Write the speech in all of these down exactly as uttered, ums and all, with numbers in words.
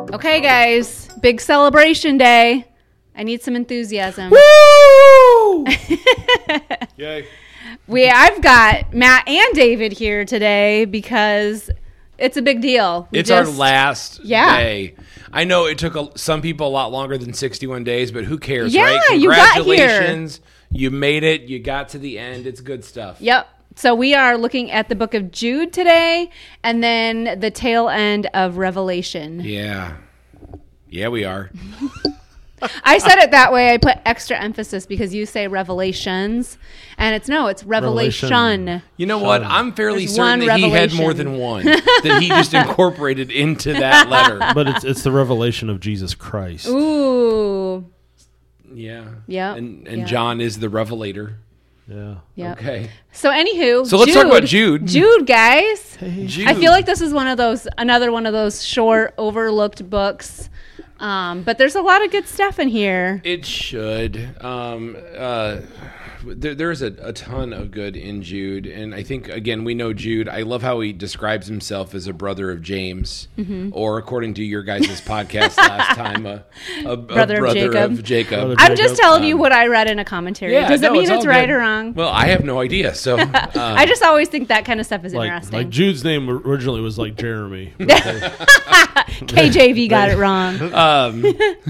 Okay, guys, big celebration day. I need some enthusiasm. Woo! Yay. We, I've got Matt and David here today because it's a big deal. We It's just, our last yeah. day. I know it took a, some people a lot longer than sixty-one days, but who cares, Yeah, right? you got here. Congratulations. You made it. You got to the end. It's good stuff. Yep. So we are looking at the book of Jude today and then the tail end of Revelation. Yeah. Yeah, we are. I said it that way. I put extra emphasis because you say Revelations, and it's no, it's Revelation. Revelation. You know what? I'm fairly There's certain one that he had revelation. more than one that he just incorporated into that letter. But it's it's the revelation of Jesus Christ. Ooh. Yeah. Yeah. And, and Yeah. John is the revelator. Yeah. Yep. Okay. So anywho, So let's talk about Jude. Jude, guys. Jude. I feel like this is one of those, another one of those short, overlooked books. Um, but there's a lot of good stuff in here. It should. Um, uh, there, there's a, a ton of good in Jude. And I think, again, we know Jude. I love how he describes himself as a brother of James, Mm-hmm. or according to your guys' podcast last time, a, a, a Brother of Jacob. of Jacob. Brother I'm just Jacob, telling you um, what I read in a commentary. Yeah, Does it no, mean it's it's, all right good. or wrong? Well, I have no idea. So uh, I just always think that kind of stuff is Like, interesting. like Jude's name originally was like Jeremy. But they- K J V got it wrong. Um,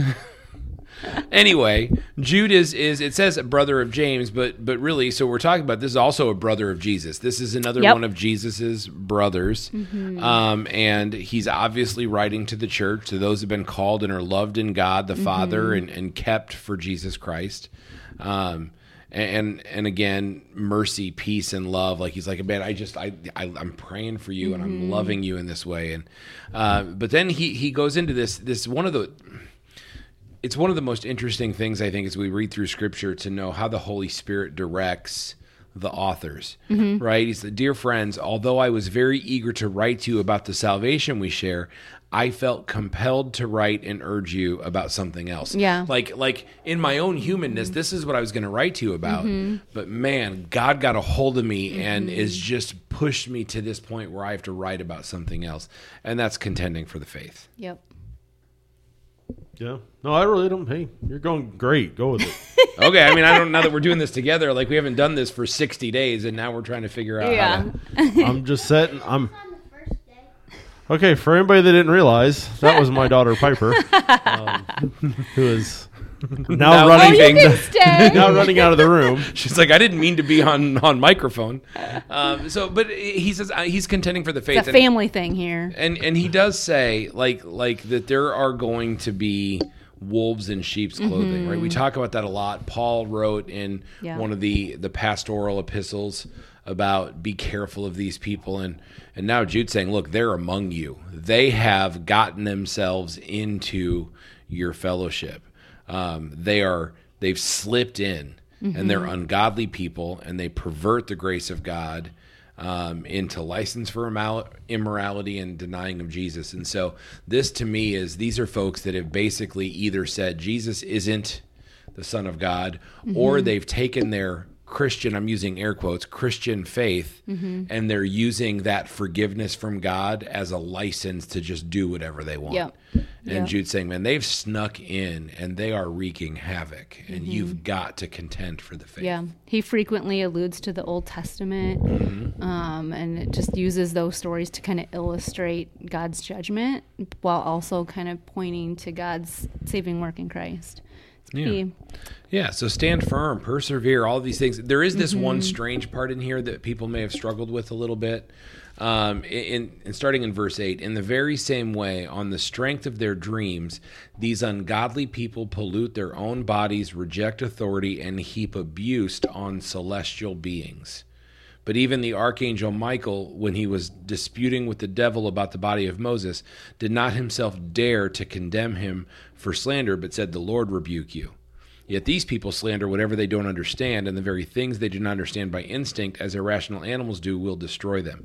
anyway, Jude is, is it says brother of James, but but really, so we're talking about this is also a brother of Jesus. This is another Yep. one of Jesus's brothers, um, and he's obviously writing to the church, to those who've been called and are loved in God the Father and, and kept for Jesus Christ. Um, and and again, mercy, peace, and love. Like he's like, man, I just I, I I'm praying for you and I'm loving you in this way. And uh, but then he he goes into this this one of the. It's one of the most interesting things, I think, as we read through Scripture to know how the Holy Spirit directs the authors, right? He said, dear friends, although I was very eager to write to you about the salvation we share, I felt compelled to write and urge you about something else. Yeah. Like, like in my own humanness, this is what I was going to write to you about. But man, God got a hold of me and is just pushed me to this point where I have to write about something else. And that's contending for the faith. Yep. yeah. No, I really don't. Hey, you're going great. Go with it. Okay, I mean, I don't know that we're doing this together. Like, we haven't done this for sixty days, and now we're trying to figure out Yeah. how to... I'm just setting. I'm okay. For anybody that didn't realize, that was my daughter Piper, um, who is now, Now running. Oh, you leaving. can stay. Now running out of the room. She's like, I didn't mean to be on, on microphone. Um, so, but he says uh, he's contending for the faith. It's a and- family thing here. And and he does say like like that there are going to be wolves in sheep's clothing, right? We talk about that a lot. Paul wrote in Yeah. one of the the pastoral epistles about be careful of these people, and and now Jude's saying, look, they're among you. They have gotten themselves into your fellowship. Um, they are they've slipped in, and they're ungodly people, and they pervert the grace of God. Um, into license for immor- immorality and denying of Jesus. And so this to me is, these are folks that have basically either said Jesus isn't the Son of God, or they've taken their Christian, I'm using air quotes, Christian faith, and they're using that forgiveness from God as a license to just do whatever they want. Yep. And Yep. Jude's saying, man, they've snuck in and they are wreaking havoc, and you've got to contend for the faith. Yeah. He frequently alludes to the Old Testament, um, and it just uses those stories to kind of illustrate God's judgment while also kind of pointing to God's saving work in Christ. It's Yeah. key. Yeah, so stand firm, persevere, all of these things. There is this Mm-hmm. one strange part in here that people may have struggled with a little bit. Um, in, in starting in verse eight, in the very same way, on the strength of their dreams, these ungodly people pollute their own bodies, reject authority, and heap abuse on celestial beings. But even the archangel Michael, when he was disputing with the devil about the body of Moses, did not himself dare to condemn him for slander, but said, the Lord rebuke you. Yet these people slander whatever they don't understand, and the very things they do not understand by instinct, as irrational animals do, will destroy them.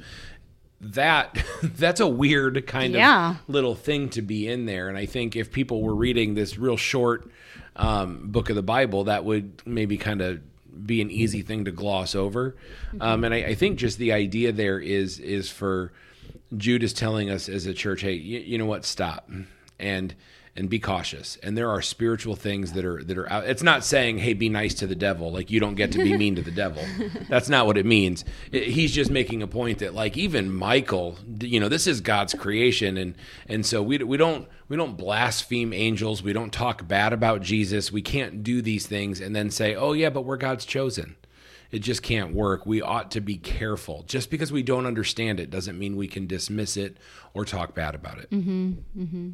That that's a weird kind Yeah. of little thing to be in there. And I think if people were reading this real short um, book of the Bible, that would maybe kind of be an easy thing to gloss over. Um, and I, I think just the idea there is is for Jude is telling us as a church, hey, you, you know what, stop. and and be cautious. And there are spiritual things that are that are out. It's not saying, hey, be nice to the devil. Like, you don't get to be mean to the devil. That's not what it means. It, he's just making a point that, like, even Michael, you know, this is God's creation, and and so we we don't we don't blaspheme angels. We don't talk bad about Jesus. We can't do these things and then say, oh yeah, but we're God's chosen. It just can't work. We ought to be careful. Just because we don't understand it doesn't mean we can dismiss it or talk bad about it. Mm-hmm. Mm-hmm.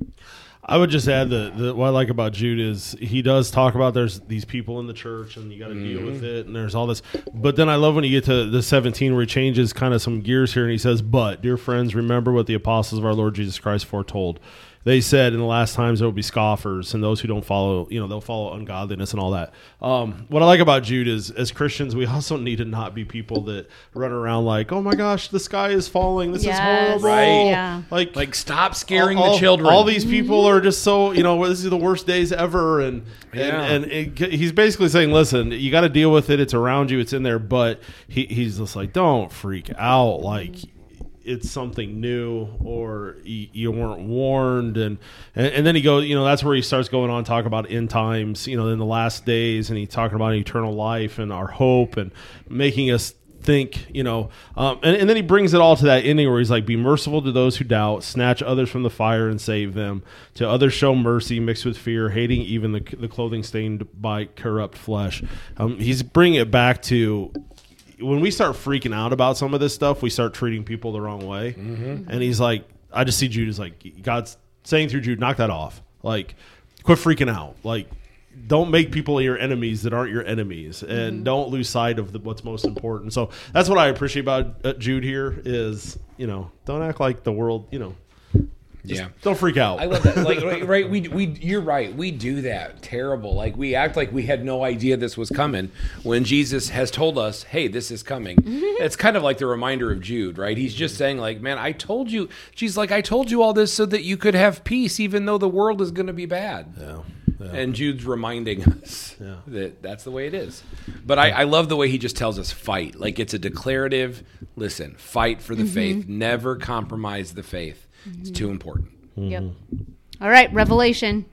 I would just add that, that what I like about Jude is he does talk about there's these people in the church and you got to mm-hmm. deal with it, and there's all this. But then I love when you get to the seventeen where he changes kind of some gears here and he says, but, dear friends, remember what the apostles of our Lord Jesus Christ foretold. They said in the last times there will be scoffers and those who don't follow, you know, they'll follow ungodliness and all that. Um, what I like about Jude is, as Christians, we also need to not be people that run around like, oh my gosh, the sky is falling. This yes. is horrible. Right. Yeah. Like, like, stop scaring all, the children. All these people are just so, you know, this is the worst days ever. And, yeah. and, and it, he's basically saying, listen, you got to deal with it. It's around you. It's in there. But he, he's just like, don't freak out. Like, it's something new, or you, you weren't warned, and, and and then he goes, you know, that's where he starts going on talk about end times, you know, in the last days, and he's talking about eternal life and our hope, and making us think, you know, um, and, and then he brings it all to that ending where he's like, be merciful to those who doubt, snatch others from the fire and save them, to others show mercy mixed with fear, hating even the, the clothing stained by corrupt flesh. Um, he's bringing it back to, when we start freaking out about some of this stuff, we start treating people the wrong way. Mm-hmm. And he's like, I just see Jude as like, God's saying through Jude, knock that off. Like, quit freaking out. Like, don't make people your enemies that aren't your enemies, and mm-hmm. don't lose sight of the, what's most important. So that's what I appreciate about uh, Jude here is, you know, don't act like the world, you know, Just yeah, don't freak out. I love that. Like, right, right, we we you're right. We do that terrible. Like, we act like we had no idea this was coming when Jesus has told us, "Hey, this is coming." Mm-hmm. It's kind of like the reminder of Jude, right? He's just saying, like, "Man, I told you." She's like, "I told you all this so that you could have peace, even though the world is going to be bad." Yeah. Yeah. And Jude's reminding us yeah. that that's the way it is. But I, I love the way he just tells us fight. Like, it's a declarative, listen, fight for the mm-hmm. faith. Never compromise the faith. Mm-hmm. It's too important. Mm-hmm. Yep. All right, Revelation.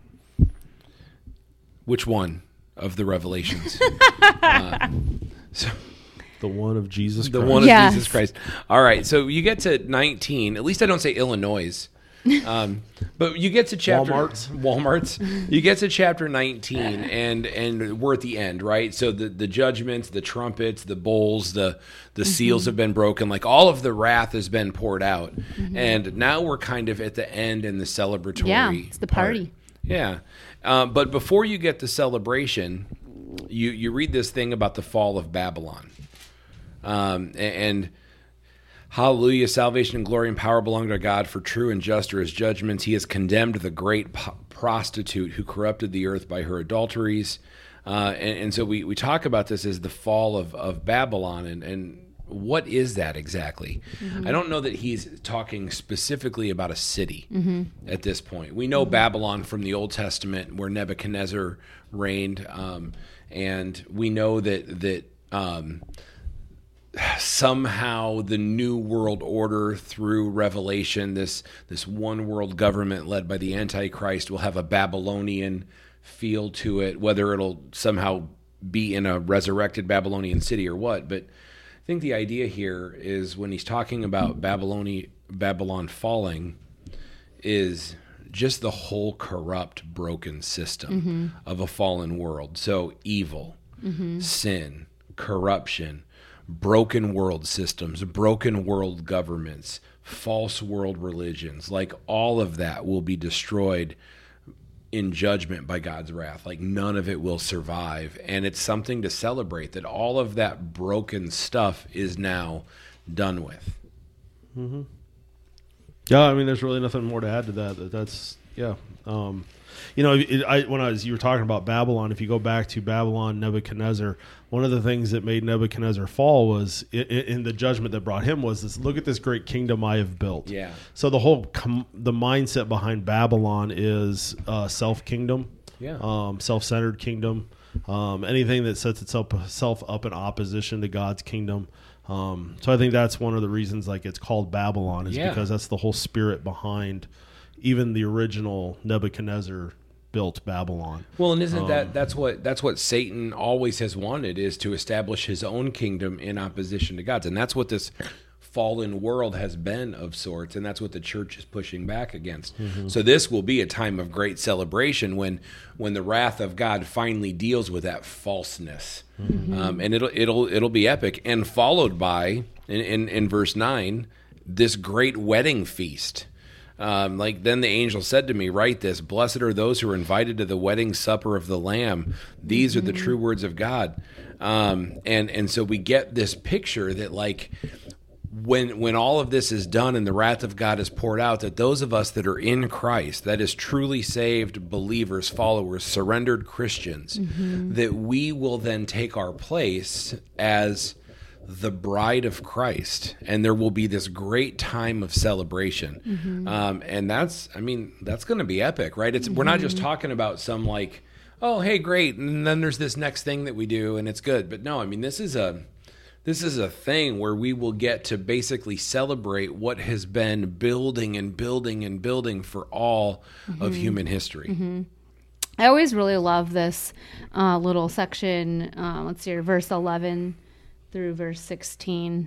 Which one of the revelations? uh, so, the one of Jesus Christ. The one yes. of Jesus Christ. All right, so you get to nineteen. At least I don't say Illinois. Um, but you get to chapter Walmart's. Walmart's. You get to chapter nineteen, and and we're at the end, right? So the the judgments, the trumpets, the bowls, the the mm-hmm. seals have been broken. Like, all of the wrath has been poured out, mm-hmm. and now we're kind of at the end in the celebratory. Yeah, it's the party. Part. Yeah, um, but before you get to celebration, you you read this thing about the fall of Babylon, um, and. and hallelujah, salvation and glory and power belong to God, for true and just are his judgments. He has condemned the great po- prostitute who corrupted the earth by her adulteries. Uh, and, and so we, we talk about this as the fall of, of Babylon. And, and what is that exactly? Mm-hmm. I don't know that he's talking specifically about a city mm-hmm. at this point. We know mm-hmm. Babylon from the Old Testament, where Nebuchadnezzar reigned. Um, and we know that... that um, somehow the new world order through Revelation, this this one world government led by the Antichrist, will have a Babylonian feel to it, whether it'll somehow be in a resurrected Babylonian city or what. But I think the idea here is, when he's talking about Babylon, Babylon falling, is just the whole corrupt, broken system mm-hmm. of a fallen world. So evil, mm-hmm. sin, corruption, broken world systems, broken world governments, false world religions, like, all of that will be destroyed in judgment by God's wrath. Like, none of it will survive. And it's something to celebrate, that all of that broken stuff is now done with. Mm-hmm. Yeah, I mean, there's really nothing more to add to that. that that's, yeah. Um, you know, it, I, when I was, you were talking about Babylon, if you go back to Babylon, Nebuchadnezzar, one of the things that made Nebuchadnezzar fall was in, in the judgment that brought him was this: look at this great kingdom I have built. Yeah. So the whole com- the mindset behind Babylon is uh, self kingdom, yeah, um, self centered kingdom, um, anything that sets itself self up in opposition to God's kingdom. Um, so I think that's one of the reasons, like, it's called Babylon, is yeah. because that's the whole spirit behind even the original Nebuchadnezzar built Babylon. Well, and isn't Um, that that's what that's what Satan always has wanted, is to establish his own kingdom in opposition to God's, and that's what this fallen world has been of sorts, and that's what the church is pushing back against. Mm-hmm. So this will be a time of great celebration when when the wrath of God finally deals with that falseness, mm-hmm. um, and it'll it'll it'll be epic, and followed by in in, in verse nine this great wedding feast. Um, like then the angel said to me, write this, blessed are those who are invited to the wedding supper of the Lamb. These mm-hmm. are the true words of God. Um, and, and so we get this picture that like when, when all of this is done and the wrath of God is poured out, that those of us that are in Christ, that is truly saved believers, followers, surrendered Christians, mm-hmm. that we will then take our place as the bride of Christ, and there will be this great time of celebration. Mm-hmm. Um, and that's, I mean, that's going to be epic, right? It's, mm-hmm. we're not just talking about some like, oh, hey, great. And then there's this next thing that we do and it's good. But no, I mean, this is a, this is a thing where we will get to basically celebrate what has been building and building and building for all mm-hmm. of human history. Mm-hmm. I always really love this uh, little section. Uh, let's see here, verse eleven through verse sixteen.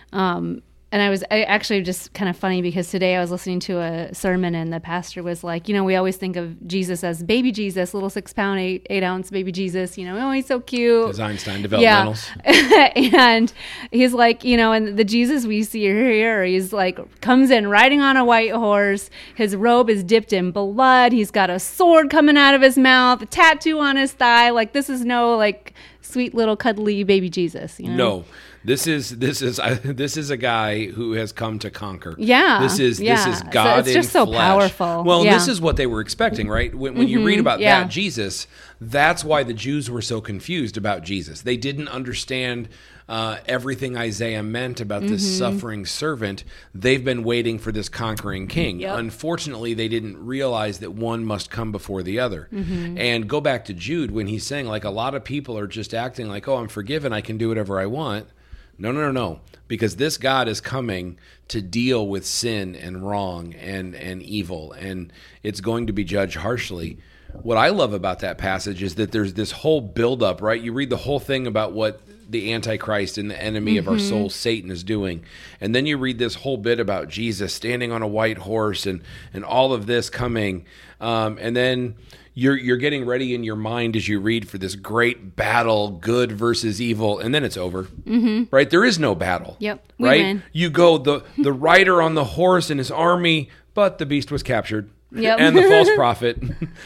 Um, and I was I actually just kind of funny because today I was listening to a sermon and the pastor was like, you know, we always think of Jesus as baby Jesus, little six pound, eight, eight ounce baby Jesus, you know, oh, he's so cute. His Einstein developmentals. Yeah. And he's like, you know, and the Jesus we see here, he's like, comes in riding on a white horse. His robe is dipped in blood. He's got a sword coming out of his mouth, a tattoo on his thigh. Like, this is no, like, sweet little cuddly baby Jesus, you know? No. This is this is uh, this is a guy who has come to conquer. Yeah, this is yeah. this is God so it's just in so flesh. Powerful. Well, yeah. this is what they were expecting, right? When, when mm-hmm. you read about yeah. that Jesus, that's why the Jews were so confused about Jesus. They didn't understand uh, everything Isaiah meant about this mm-hmm. suffering servant. They've been waiting for this conquering king. Yep. Unfortunately, they didn't realize that one must come before the other. Mm-hmm. And go back to Jude when he's saying, like, a lot of people are just acting like, oh, I'm forgiven, I can do whatever I want. No, no, no, no. Because this God is coming to deal with sin and wrong and, and evil, and it's going to be judged harshly. What I love about that passage is that there's this whole buildup, right? You read the whole thing about what the Antichrist and the enemy mm-hmm. of our soul, Satan, is doing. And then you read this whole bit about Jesus standing on a white horse and, and all of this coming. Um, and then you're you're getting ready in your mind as you read for this great battle, good versus evil, and then it's over. Mm-hmm. Right? There is no battle. Yep. We right? win. You go the the rider on the horse and his army, but the beast was captured. Yep. And the false prophet,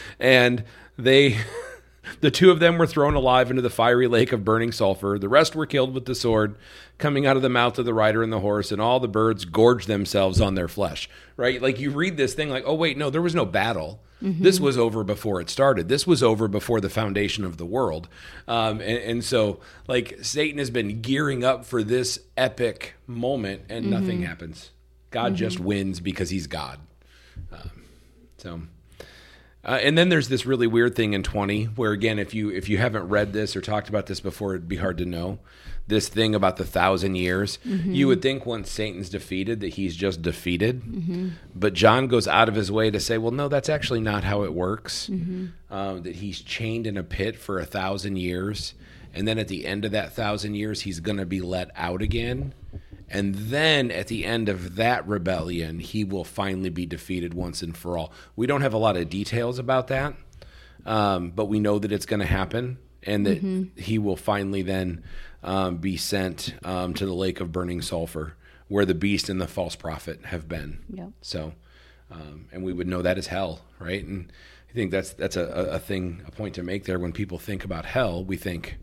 and they. The two of them were thrown alive into the fiery lake of burning sulfur. The rest were killed with the sword coming out of the mouth of the rider and the horse, and all the birds gorged themselves on their flesh. Right? Like, you read this thing like, oh, wait, no, there was no battle. Mm-hmm. This was over before it started. This was over before the foundation of the world. Um, and, and so, like, Satan has been gearing up for this epic moment, and mm-hmm. nothing happens. God mm-hmm. just wins because he's God. Um, so... Uh, and then there's this really weird thing in twenty where, again, if you if you haven't read this or talked about this before, it'd be hard to know. This thing about the thousand years. Mm-hmm. You would think once Satan's defeated that he's just defeated. Mm-hmm. But John goes out of his way to say, well, no, that's actually not how it works. Mm-hmm. Um, that he's chained in a pit for a thousand years. And then at the end of that thousand years, he's going to be let out again. And then at the end of that rebellion, he will finally be defeated once and for all. We don't have a lot of details about that, um, but we know that it's going to happen, and that mm-hmm. he will finally then um, be sent um, to the lake of burning sulfur, where the beast and the false prophet have been. Yep. So, um, and we would know that as hell, right? And I think that's that's a, a thing, a point to make there. When people think about hell, we think...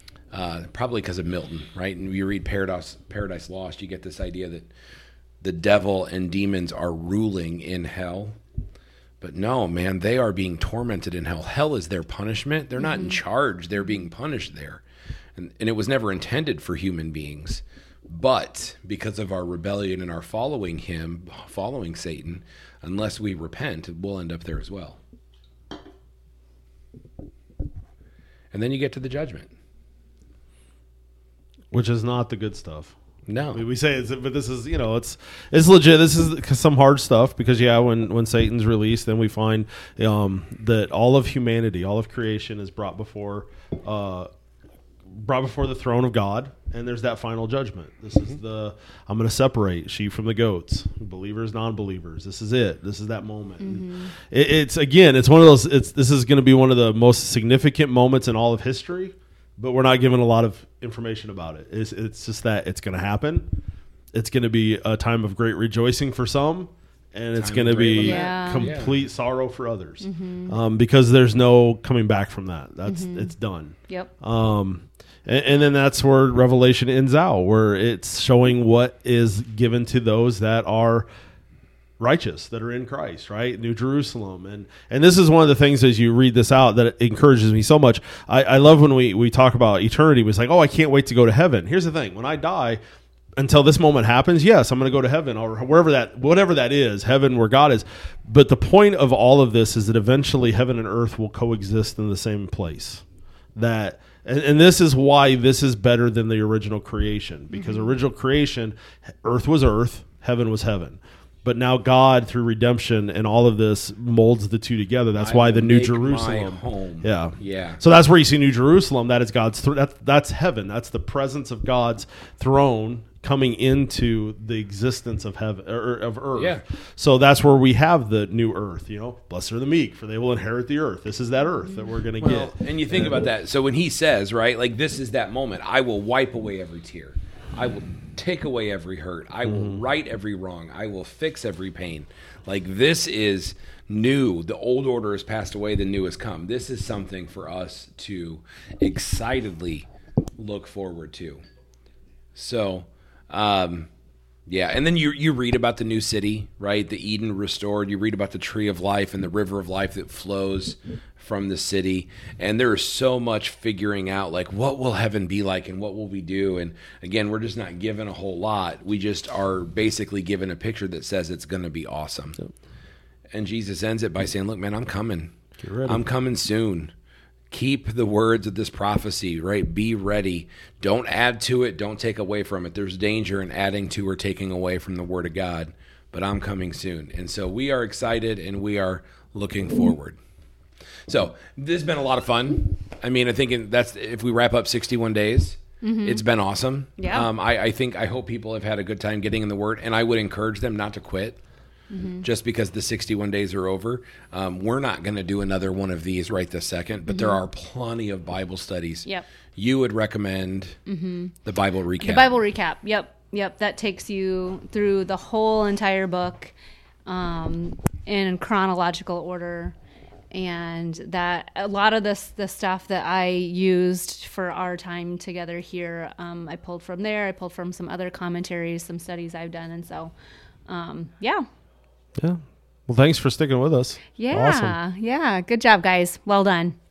Uh, probably because of Milton, right? And you read Paradise, Paradise Lost, you get this idea that the devil and demons are ruling in hell. But no, man, they are being tormented in hell. Hell is their punishment. They're not mm-hmm. in charge. They're being punished there. And, and it was never intended for human beings. But because of our rebellion and our following him, following Satan, unless we repent, we'll end up there as well. And then you get to the judgment. Which is not the good stuff. No. We, we say it's, but this is, you know, it's it's legit. This is some hard stuff because, yeah, when, when Satan's released, then we find um, that all of humanity, all of creation is brought before uh, brought before the throne of God, and there's that final judgment. This mm-hmm. is the, I'm going to separate sheep from the goats, believers, non-believers. This is it. This is that moment. Mm-hmm. It, it's, again, it's one of those, it's this is going to be one of the most significant moments in all of history, but we're not given a lot of information about it. It's, it's just that it's going to happen. It's going to be a time of great rejoicing for some, and it's going to be yeah. complete yeah. sorrow for others, mm-hmm. um, because there's no coming back from that. That's mm-hmm. it's done. Yep. Um, and, and then that's where Revelation ends out, where it's showing what is given to those that are righteous, that are in Christ, right? New Jerusalem. And and this is one of the things as you read this out that encourages me so much. I, I love when we, we talk about eternity. It's like, oh, I can't wait to go to heaven. Here's the thing. When I die, until this moment happens, yes, I'm going to go to heaven or wherever that, whatever that is, heaven where God is. But the point of all of this is that eventually heaven and earth will coexist in the same place. That and, and this is why this is better than the original creation, because mm-hmm. original creation, earth was earth, heaven was heaven. But now God, through redemption and all of this, molds the two together. That's I why the New make Jerusalem, my home. yeah, yeah. So that's where you see New Jerusalem. That is God's. Th- that's that's heaven. That's the presence of God's throne coming into the existence of heaven or of earth. Yeah. So that's where we have the new earth. You know, blessed are the meek, for they will inherit the earth. This is that earth that we're going to well, get. And you think about that. So when he says, right, like this is that moment, I will wipe away every tear. I will take away every hurt. I will mm-hmm. right every wrong. I will fix every pain. Like this is new. The old order has passed away. The new has come. This is something for us to excitedly look forward to. So, um, yeah. And then you you read about the new city, right? The Eden restored. You read about the tree of life and the river of life that flows from the city. And there is so much figuring out, like, what will heaven be like and what will we do? And again, we're just not given a whole lot. We just are basically given a picture that says it's going to be awesome. Yep. And Jesus ends it by saying, look, man, I'm coming. Get ready. I'm coming soon. Keep the words of this prophecy, right? Be ready. Don't add to it. Don't take away from it. There's danger in adding to or taking away from the word of God, but I'm coming soon. And so we are excited and we are looking forward. So this has been a lot of fun. I mean, I think that's if we wrap up sixty-one days, mm-hmm. it's been awesome. Yeah. Um, I, I think I hope people have had a good time getting in the Word, and I would encourage them not to quit mm-hmm. just because the sixty-one days are over. Um, we're not going to do another one of these right this second, but mm-hmm. there are plenty of Bible studies. Yep. You would recommend mm-hmm. the Bible recap. The Bible recap. Yep. Yep. That takes you through the whole entire book um, in chronological order. And that a lot of this, the stuff that I used for our time together here, um, I pulled from there. I pulled from some other commentaries, some studies I've done. And so, um, yeah. Yeah. Well, thanks for sticking with us. Yeah. Awesome. Yeah. Good job, guys. Well done.